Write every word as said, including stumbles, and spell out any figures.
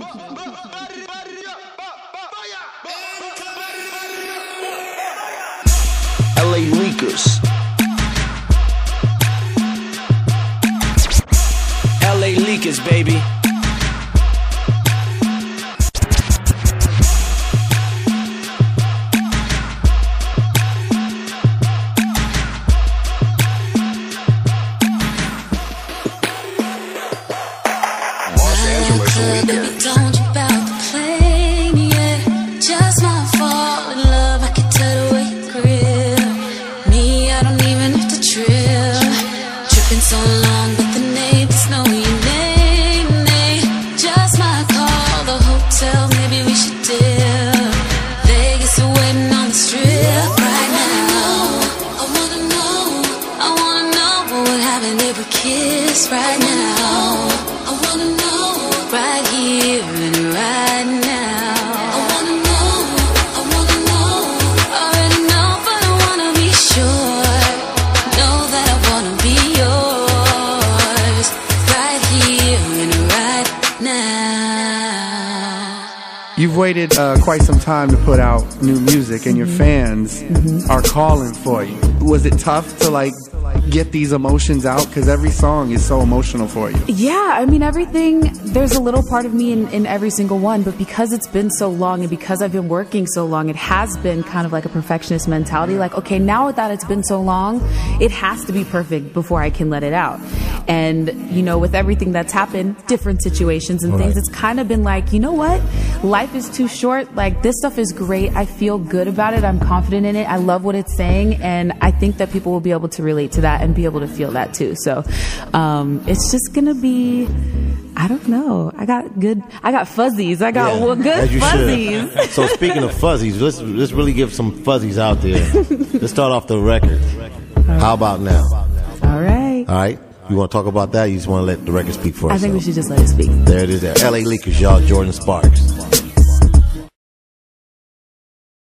L A Leakers. L A Leakers, baby. Los Angeles Leakers. Don't you bout the plane, yeah. Just my fall in love. I can tell the way you grip me. I don't even have to trip. Tripping so long, but the neighbors know your name. They just might call the hotel. Maybe we should dip. Vegas are waiting on the strip right now. I wanna know, I wanna know what happened if we kiss right now. I wanna know right here and right now. I wanna know, I wanna know. Already know, but I wanna be sure. Know that I wanna be yours. Right here and right now. You've waited uh, quite some time to put out new music, and your fans mm-hmm. are calling for you. Was it tough to like get these emotions out? Because every song is so emotional for you. Yeah, I mean, everything, there's a little part of me in, in every single one, but because it's been so long and because I've been working so long, it has been kind of like a perfectionist mentality. Like, okay, now that it's been so long, it has to be perfect before I can let it out. And, you know, with everything that's happened, different situations and All things, right. it's kind of been like, you know what? Life is too short. Like, this stuff is great. I feel good about it. I'm confident in it. I love what it's saying. And I think that people will be able to relate to that and be able to feel that too. So um, it's just going to be, I don't know. I got good, I got fuzzies. I got Yeah, well, good as you fuzzies. should. So speaking of fuzzies, let's let's really give some fuzzies out there. Let's start off the record. How about now? All right. All right. You want to talk about that? You just want to let the record speak for I itself? think we should just let it speak. There it is. There. L A Leakers, y'all. Jordan Sparks.